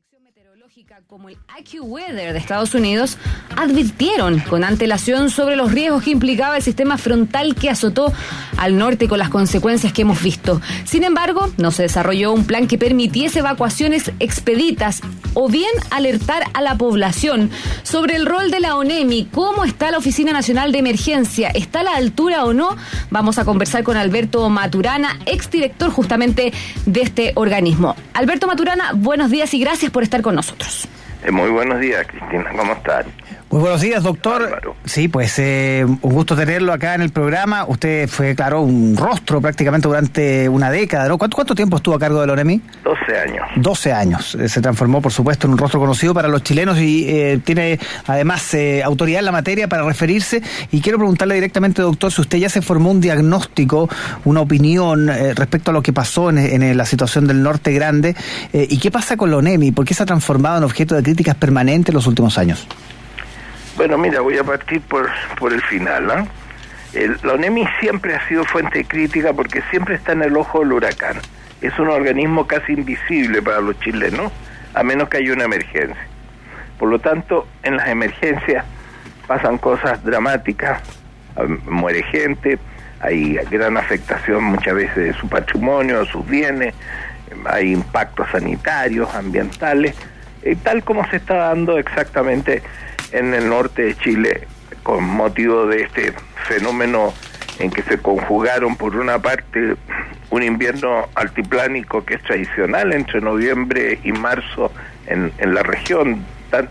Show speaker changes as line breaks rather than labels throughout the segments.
Meteorológica como el AccuWeather de Estados Unidos advirtieron con antelación sobre los riesgos que implicaba el sistema frontal que azotó al norte con las consecuencias que hemos visto. Sin embargo, no se desarrolló un plan que permitiese evacuaciones expeditas o bien alertar a la población sobre el rol de la ONEMI, cómo está la Oficina Nacional de Emergencia, ¿está a la altura o no? Vamos a conversar con Alberto Maturana, exdirector justamente de este organismo. Alberto Maturana, buenos días y gracias por estar con nosotros.
Muy buenos días, Cristina, ¿cómo están?
Muy buenos días, doctor.
Álvaro.
Sí, pues un gusto tenerlo acá en el programa. Usted fue, claro, un rostro prácticamente durante una década, ¿no? ¿Cuánto tiempo estuvo a cargo de la ONEMI?
12 años.
12 años. Se transformó, por supuesto, en un rostro conocido para los chilenos y tiene, además, autoridad en la materia para referirse. Y quiero preguntarle directamente, doctor, si usted ya se formó un diagnóstico, una opinión respecto a lo que pasó en la situación del Norte Grande. ¿Y qué pasa con la ONEMI? ¿Por qué se ha transformado en objeto de críticas permanentes en los últimos años?
Bueno, mira, voy a partir por el final, ¿no? La ONEMI siempre ha sido fuente de crítica porque siempre está en el ojo del huracán. Es un organismo casi invisible para los chilenos, a menos que haya una emergencia. Por lo tanto, en las emergencias pasan cosas dramáticas, muere gente, hay gran afectación muchas veces de su patrimonio, de sus bienes, hay impactos sanitarios, ambientales, tal como se está dando exactamente en el norte de Chile, con motivo de este fenómeno en que se conjugaron por una parte un invierno altiplánico que es tradicional entre noviembre y marzo en la región,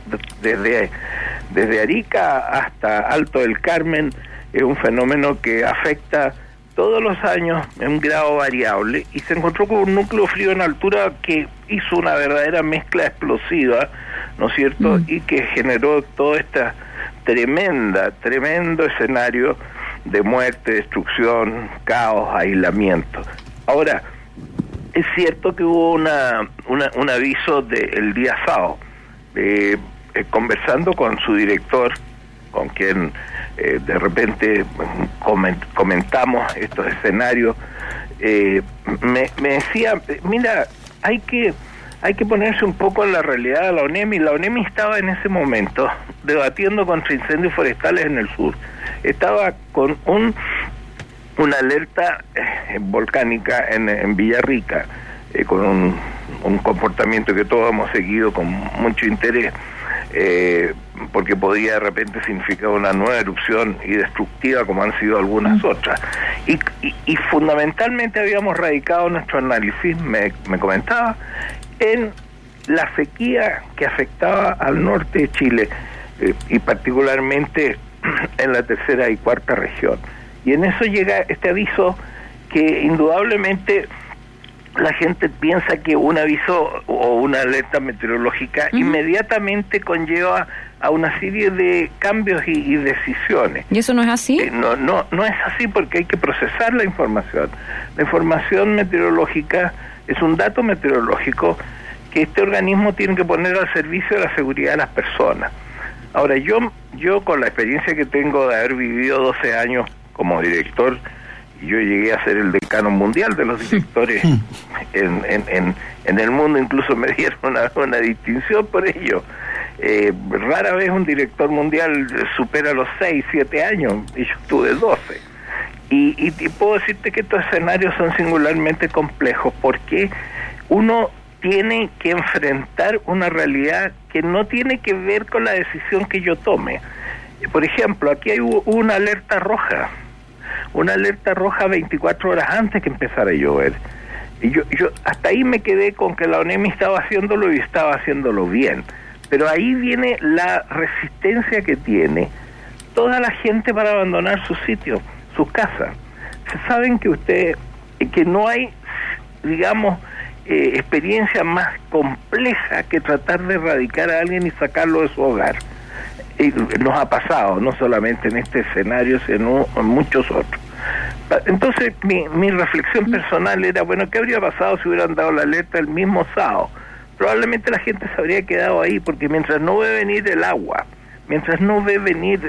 desde Arica hasta Alto del Carmen, es un fenómeno que afecta todos los años en un grado variable, y se encontró con un núcleo frío en altura que hizo una verdadera mezcla explosiva, ¿no es cierto? Y que generó todo este tremendo escenario de muerte, destrucción, caos, aislamiento. Ahora, es cierto que hubo un aviso del día sábado, conversando con su director, con quien de repente comentamos estos escenarios, me decía, mira, hay que ponerse un poco en la realidad de la ONEMI. La ONEMI estaba en ese momento debatiendo contra incendios forestales en el sur. Estaba con una alerta volcánica en Villarrica, con un comportamiento que todos hemos seguido con mucho interés, porque podía de repente significar una nueva erupción y destructiva como han sido algunas otras. Y fundamentalmente habíamos radicado nuestro análisis, me comentaba, en la sequía que afectaba al norte de Chile, y particularmente en la tercera y cuarta región. Y en eso llega este aviso que indudablemente la gente piensa que un aviso o una alerta meteorológica inmediatamente conlleva a una serie de cambios y decisiones.
¿Y eso no es así?
No es así, porque hay que procesar la información. La información meteorológica es un dato meteorológico que este organismo tiene que poner al servicio de la seguridad de las personas. Ahora, yo con la experiencia que tengo de haber vivido 12 años como director, yo llegué a ser el decano mundial de los directores en el mundo, incluso me dieron una distinción por ello. Rara vez un director mundial supera los 6, 7 años, y yo tuve 12. Y puedo decirte que estos escenarios son singularmente complejos, porque uno tiene que enfrentar una realidad que no tiene que ver con la decisión que yo tome. Por ejemplo, aquí hay una alerta roja 24 horas antes que empezara a llover. Y yo hasta ahí me quedé con que la ONEMI estaba haciéndolo y estaba haciéndolo bien. Pero ahí viene la resistencia que tiene toda la gente para abandonar su sitio, sus casas. Saben que no hay, digamos, experiencia más compleja que tratar de erradicar a alguien y sacarlo de su hogar. Nos ha pasado, no solamente en este escenario, sino en muchos otros. Entonces, mi reflexión personal era, bueno, ¿qué habría pasado si hubieran dado la alerta el mismo sábado? Probablemente la gente se habría quedado ahí, porque mientras no ve venir el agua, mientras no ve venir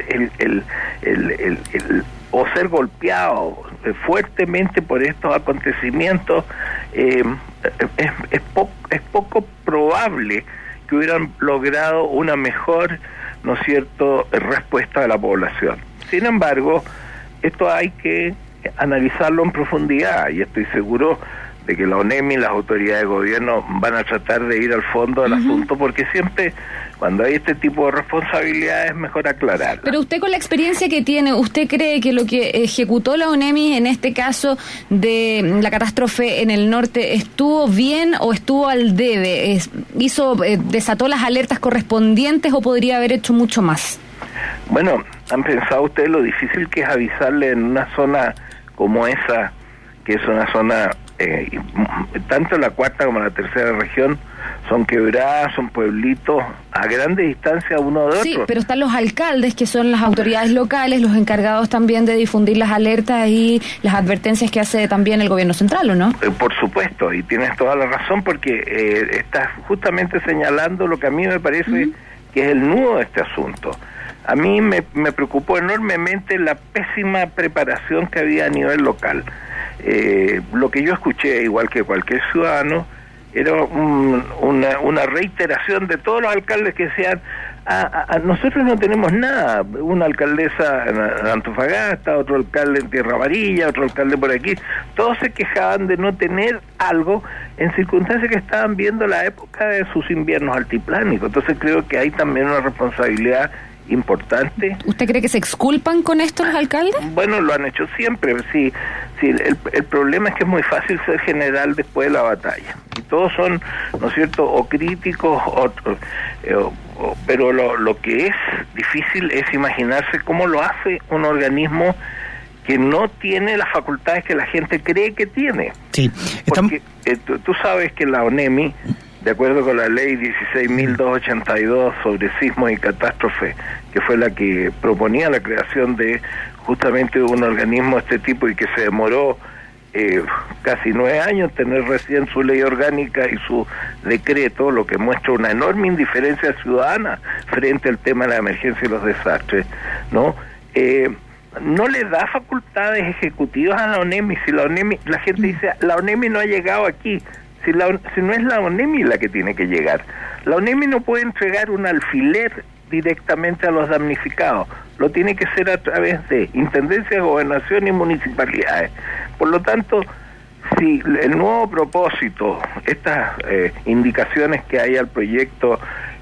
o ser golpeado fuertemente por estos acontecimientos, es poco probable que hubieran logrado una mejor, ¿no es cierto?, respuesta de la población. Sin embargo, esto hay que analizarlo en profundidad, y estoy seguro de que la ONEMI y las autoridades de gobierno van a tratar de ir al fondo del asunto, porque siempre cuando hay este tipo de responsabilidades es mejor aclararla.
Pero usted, con la experiencia que tiene, ¿usted cree que lo que ejecutó la ONEMI en este caso de la catástrofe en el norte estuvo bien o estuvo al debe? ¿Desató las alertas correspondientes o podría haber hecho mucho más?
Bueno, ¿han pensado ustedes lo difícil que es avisarle en una zona como esa, que es una zona, tanto la cuarta como la tercera región, son quebradas, son pueblitos a grandes distancias uno de otro?
Sí, pero están los alcaldes, que son las autoridades locales, los encargados también de difundir las alertas y las advertencias que hace también el gobierno central, ¿o no?
Por supuesto, y tienes toda la razón, porque estás justamente señalando lo que a mí me parece que es el nudo de este asunto. A mí me preocupó enormemente la pésima preparación que había a nivel local. Lo que yo escuché, igual que cualquier ciudadano, era una reiteración de todos los alcaldes que decían, nosotros no tenemos nada. Una alcaldesa en Antofagasta, otro alcalde en Tierra Amarilla, otro alcalde por aquí, todos se quejaban de no tener algo en circunstancias que estaban viendo la época de sus inviernos altiplánicos. Entonces creo que hay también una responsabilidad importante.
¿Usted cree que se exculpan con esto los alcaldes?
Bueno, lo han hecho siempre, sí. El problema es que es muy fácil ser general después de la batalla. Y todos son, ¿no es cierto?, o críticos, pero lo que es difícil es imaginarse cómo lo hace un organismo que no tiene las facultades que la gente cree que tiene.
Sí.
Porque tú sabes que la ONEMI, de acuerdo con la ley 16.282 sobre sismos y catástrofes, que fue la que proponía la creación de justamente un organismo de este tipo y que se demoró casi 9 años tener recién su ley orgánica y su decreto, lo que muestra una enorme indiferencia ciudadana frente al tema de la emergencia y los desastres, ¿no? No le da facultades ejecutivas a la ONEMI. Si la ONEMI, la gente dice, la ONEMI no ha llegado aquí. Si no es la ONEMI la que tiene que llegar. La ONEMI no puede entregar un alfiler directamente a los damnificados. Lo tiene que hacer a través de intendencias, gobernación y municipalidades. Por lo tanto, si el nuevo propósito, estas indicaciones que hay al proyecto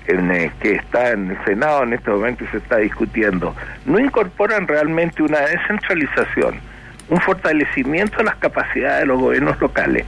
que está en el Senado en este momento y se está discutiendo, no incorporan realmente una descentralización, un fortalecimiento de las capacidades de los gobiernos locales,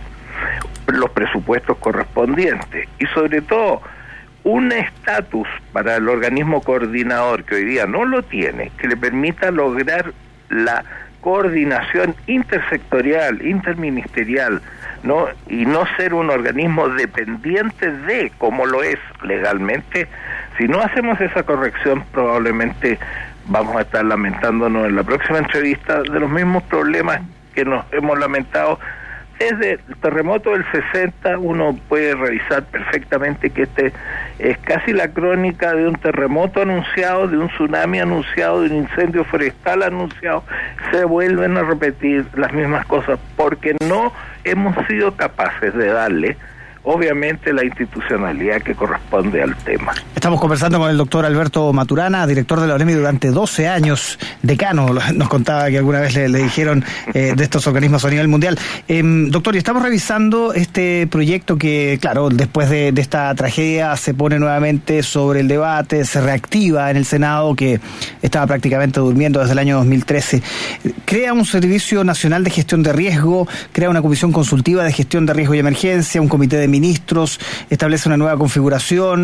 los presupuestos correspondientes y sobre todo un estatus para el organismo coordinador que hoy día no lo tiene, que le permita lograr la coordinación intersectorial, interministerial, ¿no? Y no ser un organismo dependiente de, como lo es legalmente. Si no hacemos esa corrección, probablemente vamos a estar lamentándonos en la próxima entrevista de los mismos problemas que nos hemos lamentado desde el terremoto del 60. Uno puede revisar perfectamente que este es casi la crónica de un terremoto anunciado, de un tsunami anunciado, de un incendio forestal anunciado. Se vuelven a repetir las mismas cosas porque no hemos sido capaces de darle, obviamente, la institucionalidad que corresponde al tema.
Estamos conversando con el doctor Alberto Maturana, director de la ONEMI durante 12 años, decano, nos contaba que alguna vez le dijeron de estos organismos a nivel mundial. Doctor, y estamos revisando este proyecto que, claro, después de esta tragedia se pone nuevamente sobre el debate, se reactiva en el Senado, que estaba prácticamente durmiendo desde el año 2013. Crea un Servicio Nacional de Gestión de Riesgo, crea una Comisión Consultiva de Gestión de Riesgo y Emergencia, un comité de ministros, establece una nueva configuración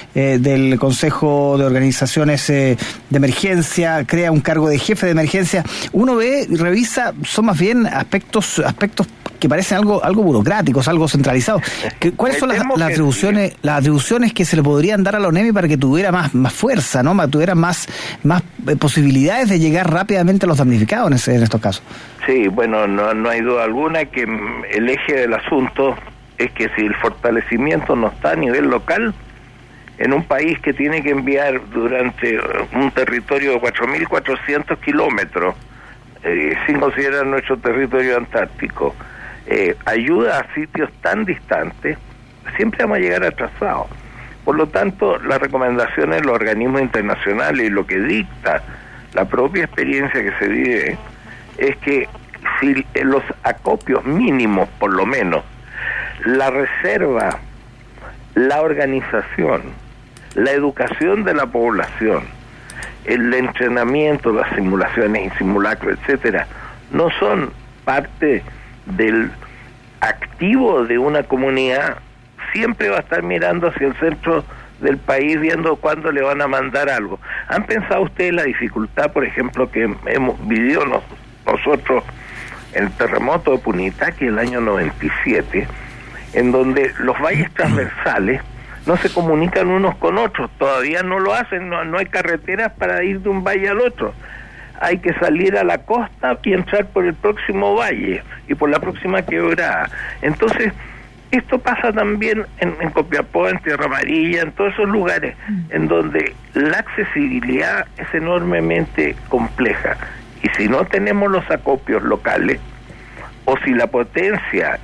del Consejo de Organizaciones de Emergencia, crea un cargo de jefe de emergencia. Uno ve y revisa, son más bien aspectos que parecen algo burocráticos, algo centralizados. ¿Cuáles son las atribuciones que se le podrían dar a la ONEMI para que tuviera más fuerza, ¿no? Tuviera más posibilidades de llegar rápidamente a los damnificados en estos casos? Sí,
bueno, no hay duda alguna que el eje del asunto es que si el fortalecimiento no está a nivel local, en un país que tiene que enviar durante un territorio de 4.400 kilómetros, sin considerar nuestro territorio antártico, ayuda a sitios tan distantes, siempre vamos a llegar atrasados. Por lo tanto, las recomendaciones de los organismos internacionales y lo que dicta la propia experiencia que se vive es que si los acopios mínimos, por lo menos, la reserva, la organización, la educación de la población, el entrenamiento, las simulaciones y simulacros, etcétera, no son parte del activo de una comunidad, siempre va a estar mirando hacia el centro del país viendo cuándo le van a mandar algo. ¿Han pensado ustedes la dificultad, por ejemplo, que hemos vivido nosotros en el terremoto de Punitaqui el año 97, en donde los valles transversales no se comunican unos con otros, todavía no lo hacen, no hay carreteras para ir de un valle al otro, hay que salir a la costa y entrar por el próximo valle y por la próxima quebrada. Entonces, esto pasa también en Copiapó, en Tierra Amarilla, en todos esos lugares en donde la accesibilidad es enormemente compleja. Y si no tenemos los acopios locales, o si la potencia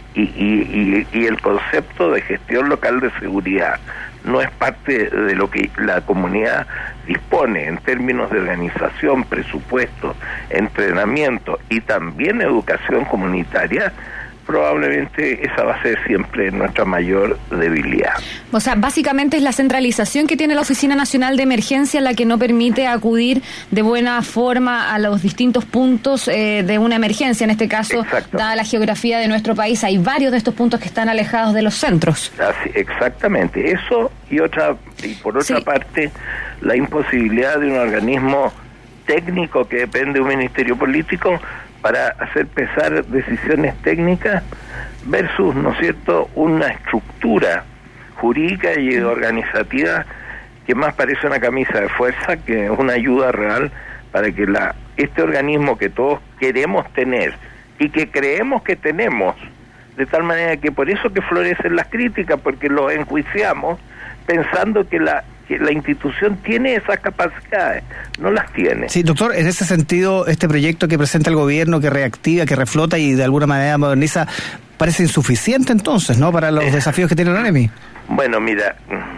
y el concepto de gestión local de seguridad no es parte de lo que la comunidad dispone en términos de organización, presupuesto, entrenamiento y también educación comunitaria, probablemente esa va a ser siempre nuestra mayor debilidad.
O sea, básicamente es la centralización que tiene la Oficina Nacional de Emergencia la que no permite acudir de buena forma a los distintos puntos de una emergencia. En este caso, dada la geografía de nuestro país, hay varios de estos puntos que están alejados de los centros.
Así, exactamente, eso y por otra parte, la imposibilidad de un organismo técnico que depende de un ministerio político para hacer pesar decisiones técnicas versus, ¿no es cierto?, una estructura jurídica y organizativa que más parece una camisa de fuerza que una ayuda real para que este organismo que todos queremos tener y que creemos que tenemos, de tal manera que por eso que florecen las críticas, porque los enjuiciamos pensando que la institución tiene esas capacidades, no las tiene.
Sí, doctor, en ese sentido, este proyecto que presenta el gobierno, que reactiva, que reflota y de alguna manera moderniza, parece insuficiente entonces, ¿no?, para los desafíos que tiene la ONEMI.
Bueno, mira,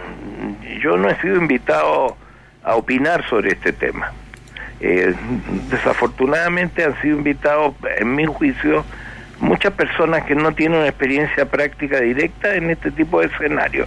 yo no he sido invitado a opinar sobre este tema. Desafortunadamente han sido invitados, en mi juicio, muchas personas que no tienen una experiencia práctica directa en este tipo de escenarios.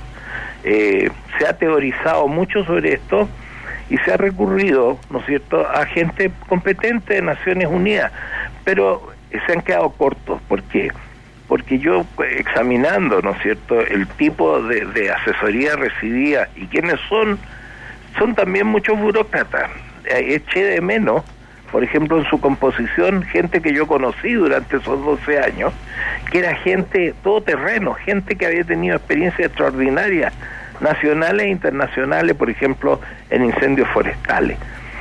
Se ha teorizado mucho sobre esto y se ha recurrido, ¿no es cierto?, a gente competente de Naciones Unidas, pero se han quedado cortos. ¿Por qué? Porque yo, examinando, ¿no es cierto?, el tipo de asesoría recibida y quiénes son también muchos burócratas. Eché de menos, por ejemplo, en su composición, gente que yo conocí durante esos 12 años, que era gente todoterreno, gente que había tenido experiencias extraordinarias, nacionales e internacionales, por ejemplo, en incendios forestales,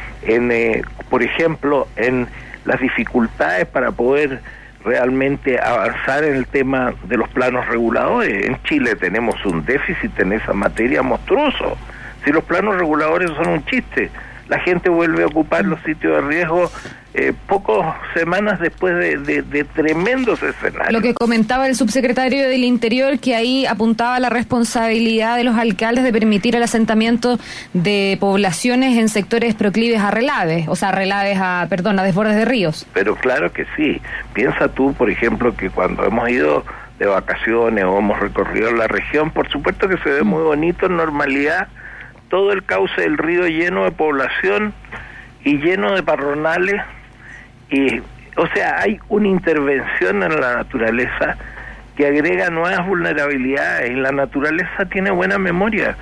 por ejemplo, en las dificultades para poder realmente avanzar en el tema de los planos reguladores. En Chile tenemos un déficit en esa materia monstruoso. Si los planos reguladores son un chiste, la gente vuelve a ocupar los sitios de riesgo pocas semanas después de tremendos escenarios.
Lo que comentaba el subsecretario del Interior, que ahí apuntaba la responsabilidad de los alcaldes de permitir el asentamiento de poblaciones en sectores proclives a relaves, o sea, a desbordes de ríos.
Pero claro que sí. Piensa tú, por ejemplo, que cuando hemos ido de vacaciones o hemos recorrido la región, por supuesto que se ve muy bonito en normalidad, todo el cauce del río lleno de población y lleno de parronales, y o sea, hay una intervención en la naturaleza que agrega nuevas vulnerabilidades, y la naturaleza tiene buena memoria.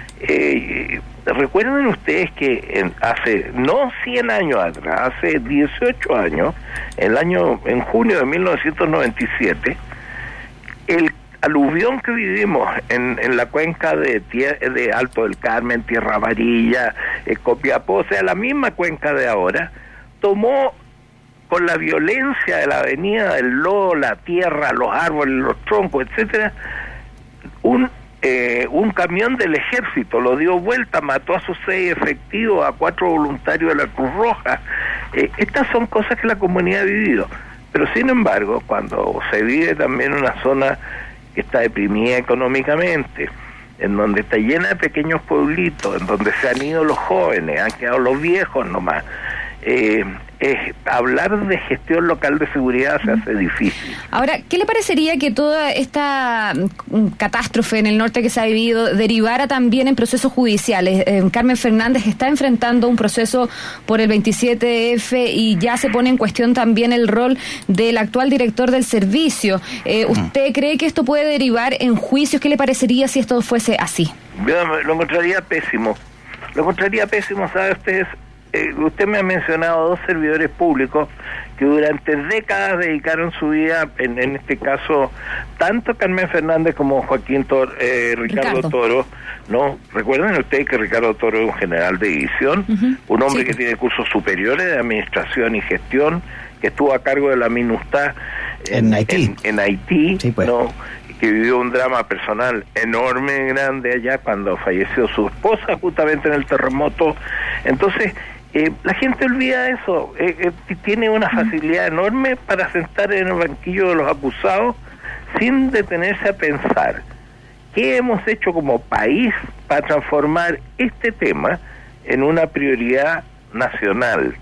Recuerden ustedes que hace no 100 años atrás, hace 18 años, en junio de 1997, el aluvión que vivimos en la cuenca de Alto del Carmen, Tierra Amarilla, Copiapó, o sea, la misma cuenca de ahora, tomó con la violencia de la avenida del lodo, la tierra, los árboles, los troncos, etcétera, un camión del ejército lo dio vuelta, mató a sus 6 efectivos, a 4 voluntarios de la Cruz Roja. Estas son cosas que la comunidad ha vivido, pero sin embargo, cuando se vive también una zona que está deprimida económicamente, en donde está llena de pequeños pueblitos, en donde se han ido los jóvenes, han quedado los viejos nomás. Hablar de gestión local de seguridad se hace difícil.
Ahora, ¿qué le parecería que toda esta catástrofe en el norte que se ha vivido derivara también en procesos judiciales? Carmen Fernández está enfrentando un proceso por el 27F y ya se pone en cuestión también el rol del actual director del servicio. ¿Usted cree que esto puede derivar en juicios? ¿Qué le parecería si esto fuese así?
Yo lo encontraría pésimo. ¿Sabe usted? Usted me ha mencionado 2 servidores públicos que durante décadas dedicaron su vida, en este caso, tanto Carmen Fernández como Ricardo Toro, ¿no? Recuerden ustedes que Ricardo Toro es un general de división, un hombre que tiene cursos superiores de administración y gestión, que estuvo a cargo de la MINUSTAH en Haití, sí, pues. ¿No? Que vivió un drama personal enorme, grande allá cuando falleció su esposa justamente en el terremoto. Entonces, la gente olvida eso, tiene una facilidad enorme para sentar en el banquillo de los acusados sin detenerse a pensar qué hemos hecho como país para transformar este tema en una prioridad nacional.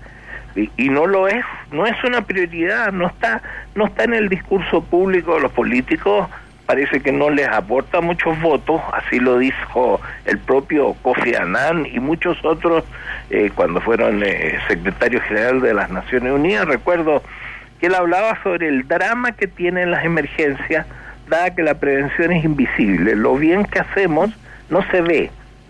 Y no lo es, no es una prioridad, no está en el discurso público de los políticos. Parece que no les aporta muchos votos, así lo dijo el propio Kofi Annan y muchos otros cuando fueron secretario general de las Naciones Unidas. Recuerdo que él hablaba sobre el drama que tienen las emergencias, dada que la prevención es invisible. Lo bien que hacemos no se ve,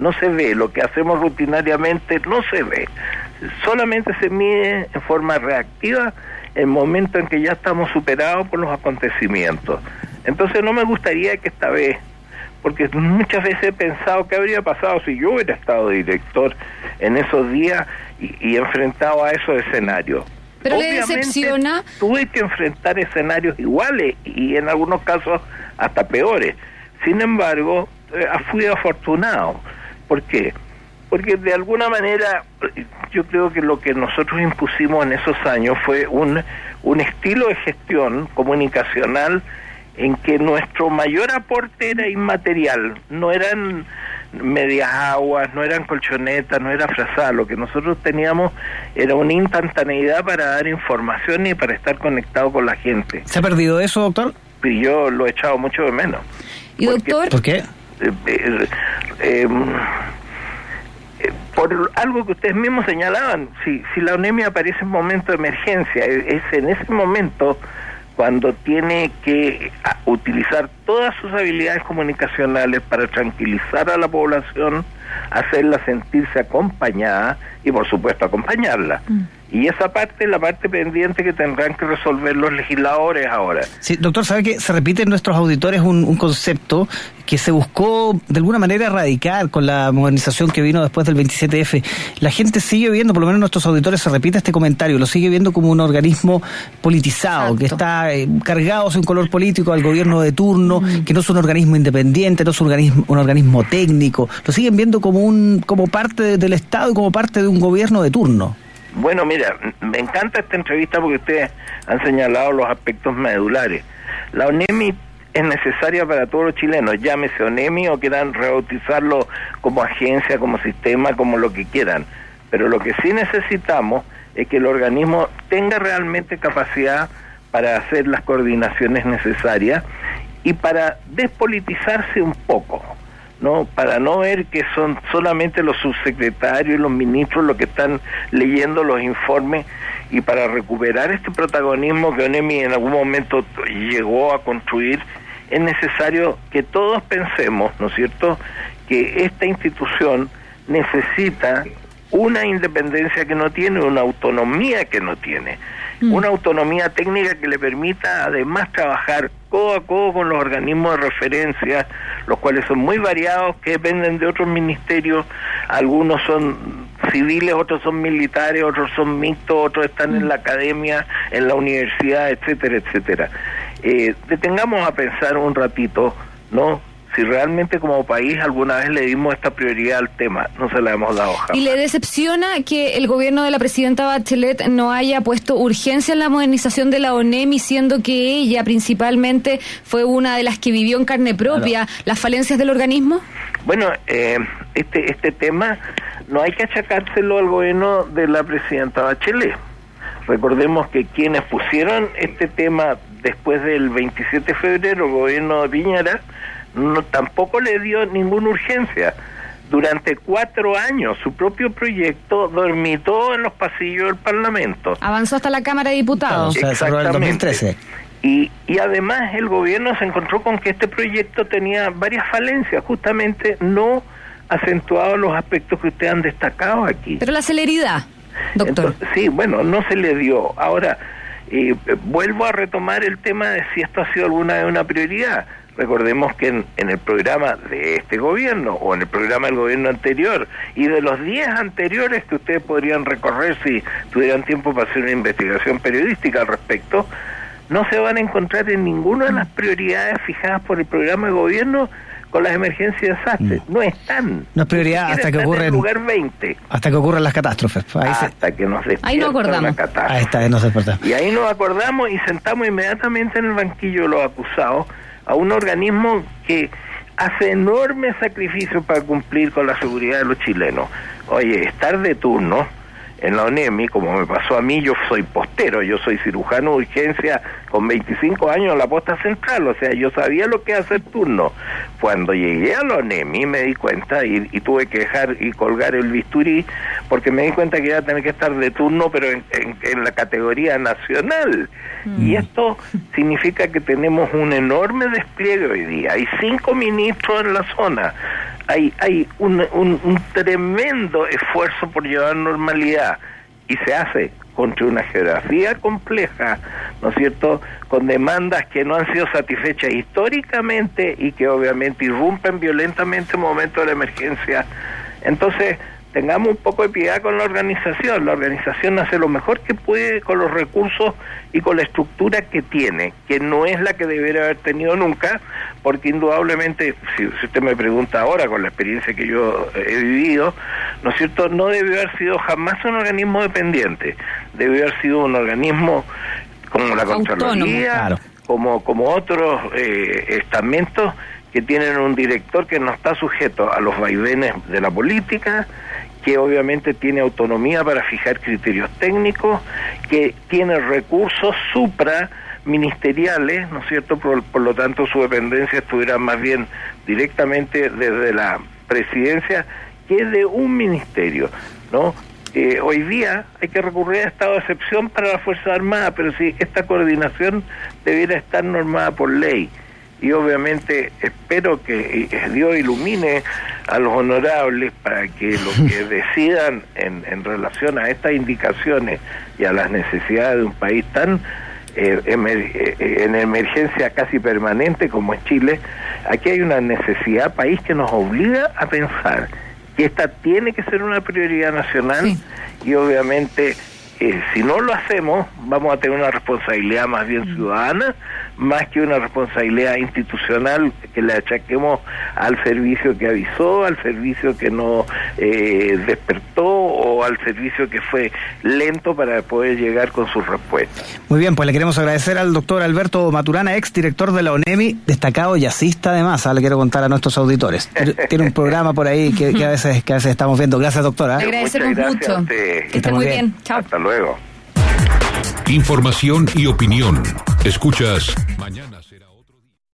lo que hacemos rutinariamente no se ve, solamente se mide en forma reactiva el momento en que ya estamos superados por los acontecimientos. Entonces no me gustaría que esta vez, porque muchas veces he pensado qué habría pasado si yo hubiera estado director en esos días y enfrentado a esos escenarios.
Pero obviamente, le decepciona.
Tuve que enfrentar escenarios iguales y en algunos casos hasta peores. Sin embargo, fui afortunado. ¿Por qué? Porque de alguna manera yo creo que lo que nosotros impusimos en esos años fue un estilo de gestión comunicacional en que nuestro mayor aporte era inmaterial, no eran medias aguas, no eran colchonetas, no era frazada. Lo que nosotros teníamos era una instantaneidad para dar información y para estar conectado con la gente.
¿Se ha perdido eso, doctor?
Y yo lo he echado mucho de menos.
¿Y doctor?
¿Por qué?
Por algo que ustedes mismos señalaban, si la UNEMI aparece en momento de emergencia, es en ese momento cuando tiene que utilizar todas sus habilidades comunicacionales para tranquilizar a la población, hacerla sentirse acompañada y por supuesto acompañarla. Y esa parte es la parte pendiente que tendrán que resolver los legisladores ahora.
Sí, doctor, ¿sabe que se repite en nuestros auditores un concepto que se buscó de alguna manera erradicar con la modernización que vino después del 27F? La gente sigue viendo, por lo menos nuestros auditores se repite este comentario, lo sigue viendo como un organismo politizado. Exacto. Que está cargado de un color político al gobierno de turno, que no es un organismo independiente, no es un organismo técnico. Lo siguen viendo como parte del Estado y como parte de un gobierno de turno.
Bueno, mira, me encanta esta entrevista porque ustedes han señalado los aspectos medulares. La ONEMI es necesaria para todos los chilenos, llámese ONEMI o quieran rebautizarlo como agencia, como sistema, como lo que quieran. Pero lo que sí necesitamos es que el organismo tenga realmente capacidad para hacer las coordinaciones necesarias y para despolitizarse un poco, ¿no? Para no ver que son solamente los subsecretarios y los ministros los que están leyendo los informes, y para recuperar este protagonismo que ONEMI en algún momento llegó a construir, es necesario que todos pensemos, ¿no es cierto?, que esta institución necesita una independencia que no tiene, una autonomía que no tiene, una autonomía técnica que le permita además trabajar codo a codo con los organismos de referencia, los cuales son muy variados, que dependen de otros ministerios. Algunos son civiles, otros son militares, otros son mixtos, otros están en la academia, en la universidad, etcétera, etcétera. Detengamos a pensar un ratito, ¿no?, si realmente como país alguna vez le dimos esta prioridad al tema. No se la hemos dado jamás.
¿Y le decepciona que el gobierno de la presidenta Bachelet no haya puesto urgencia en la modernización de la ONEMI, siendo que ella principalmente fue una de las que vivió en carne propia las falencias del organismo?
Bueno, este tema no hay que achacárselo al gobierno de la presidenta Bachelet. Recordemos que quienes pusieron este tema después del 27 de febrero, el gobierno de Piñera, tampoco le dio ninguna urgencia. Durante 4 años su propio proyecto dormitó en los pasillos del Parlamento.
Avanzó hasta la Cámara de Diputados.
Claro, o sea, el 2013.
Y además el gobierno se encontró con que este proyecto tenía varias falencias, justamente no acentuado los aspectos que ustedes han destacado aquí.
Pero la celeridad, doctor.
Entonces, sí, bueno, no se le dio. Ahora, vuelvo a retomar el tema de si esto ha sido alguna vez una prioridad. Recordemos que en el programa de este gobierno, o en el programa del gobierno anterior, y de los 10 anteriores que ustedes podrían recorrer si tuvieran tiempo para hacer una investigación periodística al respecto, no se van a encontrar en ninguna de las prioridades fijadas por el programa de gobierno con las emergencias y desastres. No están.
No es prioridad hasta que ocurren.
En lugar 20.
Hasta que ocurran las catástrofes.
Hasta que nos despierta una catástrofe.
Ahí está, nos despierta.
Y ahí nos acordamos y sentamos inmediatamente en el banquillo de los acusados a un organismo que hace enormes sacrificios para cumplir con la seguridad de los chilenos. Oye, estar de turno en la ONEMI, como me pasó a mí, yo soy postero, yo soy cirujano de urgencia con 25 años en la posta central, o sea, yo sabía lo que es hacer turno. Cuando llegué a la ONEMI me di cuenta y tuve que dejar y colgar el bisturí, porque me di cuenta que iba a tener que estar de turno, pero en la categoría nacional. Y esto significa que tenemos un enorme despliegue hoy día. Hay 5 ministros en la zona. Hay un tremendo esfuerzo por llevar normalidad, y se hace contra una geografía compleja, ¿no es cierto?, con demandas que no han sido satisfechas históricamente y que obviamente irrumpen violentamente en momentos de la emergencia. Entonces, tengamos un poco de piedad con la organización hace lo mejor que puede con los recursos y con la estructura que tiene, que no es la que debería haber tenido nunca, porque indudablemente, si usted me pregunta ahora con la experiencia que yo he vivido, ¿no es cierto?, no debió haber sido jamás un organismo dependiente, debió haber sido un organismo como la Contraloría, claro, como otros estamentos que tienen un director que no está sujeto a los vaivenes de la política, que obviamente tiene autonomía para fijar criterios técnicos, que tiene recursos supraministeriales, ¿no es cierto?, por lo tanto su dependencia estuviera más bien directamente desde la presidencia que de un ministerio, ¿no? Hoy día hay que recurrir a estado de excepción para las Fuerzas Armadas, pero sí, esta coordinación debiera estar normada por ley. Y obviamente espero que Dios ilumine a los honorables para que lo que decidan en relación a estas indicaciones y a las necesidades de un país tan en emergencia casi permanente como es Chile, aquí hay una necesidad país que nos obliga a pensar que esta tiene que ser una prioridad nacional. Sí. Y obviamente si no lo hacemos vamos a tener una responsabilidad más bien ciudadana, más que una responsabilidad institucional que le achaquemos al servicio que avisó, al servicio que no despertó o al servicio que fue lento para poder llegar con sus respuestas.
Muy bien, pues le queremos agradecer al doctor Alberto Maturana, ex director de la ONEMI, destacado jazzista además, le quiero contar a nuestros auditores. Tiene un programa por ahí que a veces estamos viendo. Gracias, doctora.
Le agradecemos mucho. Que esté muy bien. Chao.
Hasta luego.
Información y opinión. Escuchas Mañana.